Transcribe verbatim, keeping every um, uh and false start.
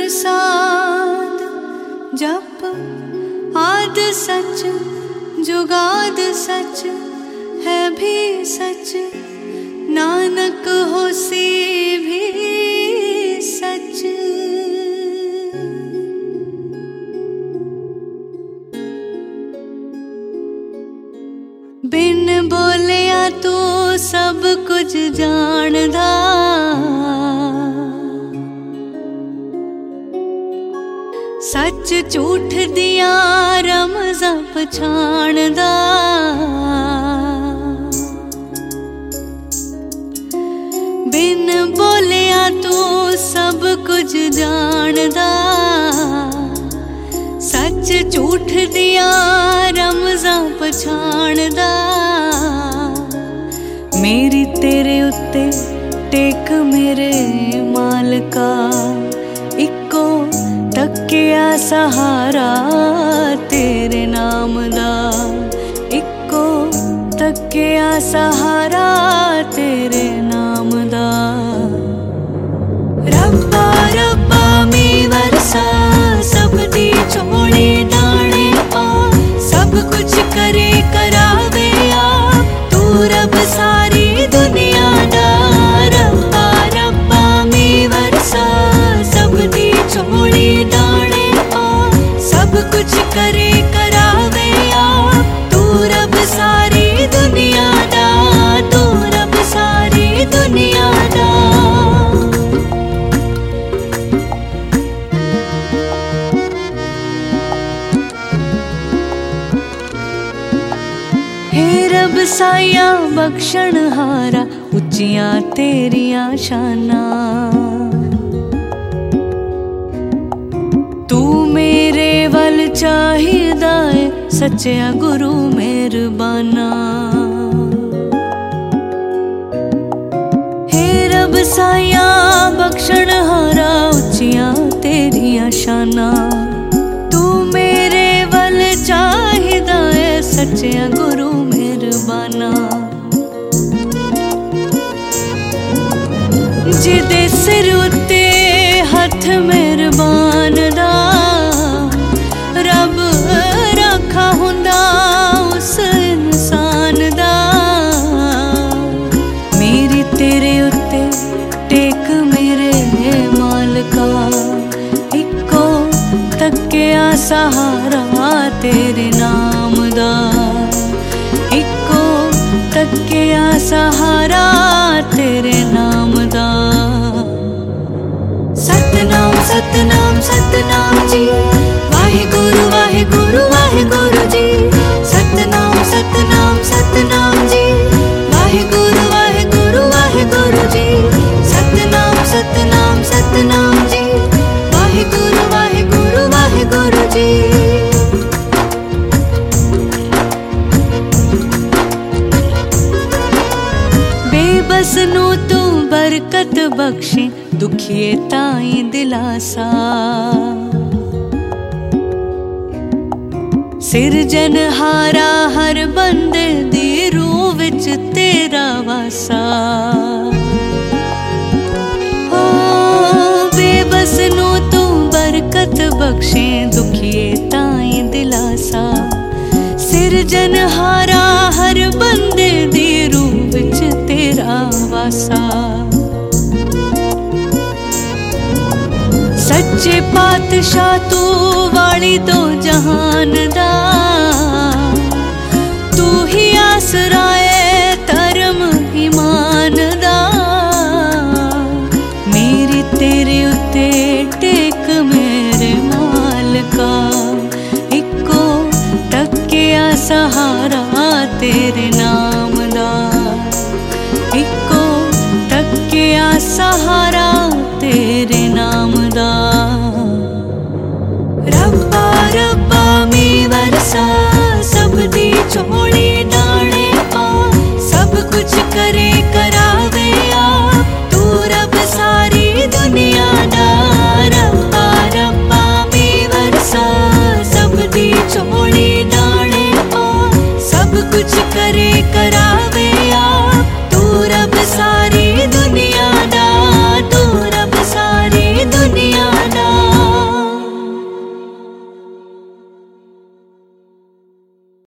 प्रसाद जप आद सच जुगाद सच है भी सच नानक होसी भी सच। बिन बोलिया तू सब कुछ जानदा सच झूठ दिया रमज़ां पछाणदा बिन बोलिया तू सब कुछ जानदा सच झूठ दिया रमज़ां पछाणदा। मेरी तेरे उत्ते टेक मेरे मालका इको तकिया सहारा तेरे नाम दा इको तकिया सहारा तेरे नाम दा। रब्बा रब्बा मी वरसा सब दी चोली दाने पा सब कुछ करे करावे आ तू रब सारी दुनिया दा। रब्बा रब्बा मी वरसा सब दी चोली दाने पा सब कुछ करे करावे आ तू रब सारी दुनिया दा तू रब सारी दुनिया दा। हे रब साया बख्शण हारा उच्चिया तेरिया शाना तू मेरे वल चाहिदा है सच्चा गुरु मेहरबाना। हे रब साया बख्शण हारा उच्चिया तेरिया शाना तू मेरे वल चाहिदा है सच्चा गुरु मेहरबाना। जिदे सिर उत्ते हथ मेहरबान दा रब रखा हुंदा उस इंसान दा। मेरी तेरे उत्ते टेक मेरे मालका इको तकिया सहारा तेरे नाम दा इको तकिया सहारा तेरे नाम दा। सतनाम सतनाम सतनाम जी वाहिगुरु वाहिगुरु वाहिगुरु जी। सतनाम सतनाम सतनाम जी वाहिगुरु वाहिगुरु वाहिगुरु जी। सतनाम सतनाम सतनाम जी वाहिगुरु वाहिगुरु वाहिगुरु जी। बेबस नू तू बरकत बख्शे दुखिए ताई दिलासा सिरजनहारा हर बंदे दी रूह विच तेरा वासा। ओ बेबस नू तू बरकत बख्शे दुखिए ताई दिलासा सिरजनहारा हर बंदे दी रूह विच तेरा वासा। सच्चे पातशाह तू वाली दो जहान दा तू ही आसरा